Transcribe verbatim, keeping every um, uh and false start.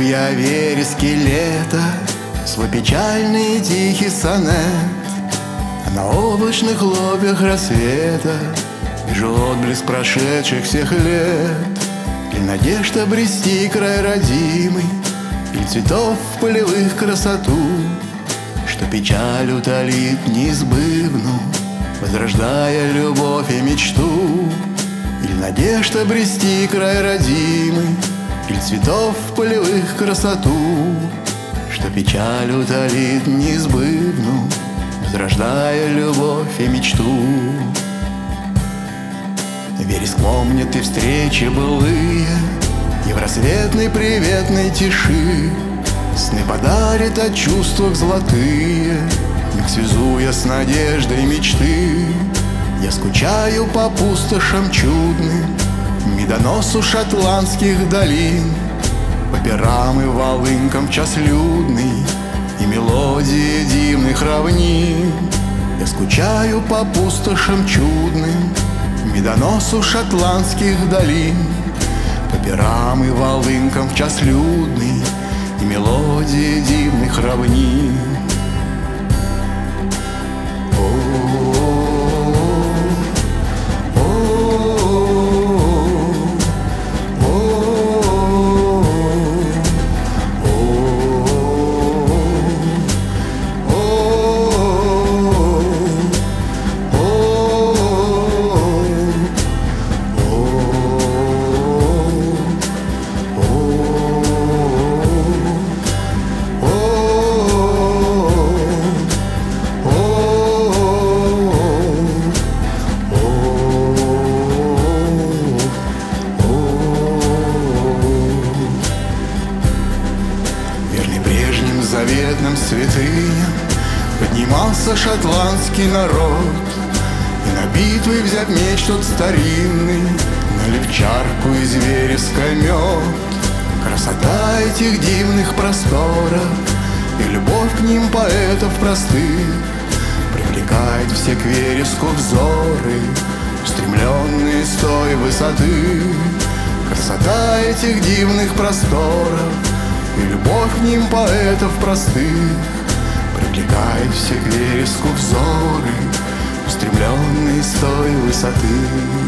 я вереске лета свой печальный и тихий сонет. А на облачных лобьях рассвета вижу отблеск прошедших всех лет. Или надежд обрести край родимый, или цветов полевых красоту, что печаль утолит неизбывну, возрождая любовь и мечту. Или надежд обрести край родимый, или цветов полевых красоту, что печаль утолит неизбывну, возрождая любовь и мечту. Вереск помнит и встречи былые, и в рассветной приветной тиши сны подарит о чувствах золотые, миг связуя с надеждой мечты. Я скучаю по пустошам чудным, медоносу шотландских долин, по пирам и волынкам в час людный и мелодии дивных равнин. Я скучаю по пустошам чудным, медоносу шотландских долин, по пирам и волынкам в час людный и мелодии дивных равнин. Заветным святыням поднимался шотландский народ, и на битвы, взяв меч тот старинный, налив чарку из вереска мед. Красота этих дивных просторов и любовь к ним поэтов простых привлекает все к вереску взоры, устремленные с той высоты. Красота этих дивных просторов и любовь к ним поэтов простых привлекает все к вереску взоры, устремленные с той высоты.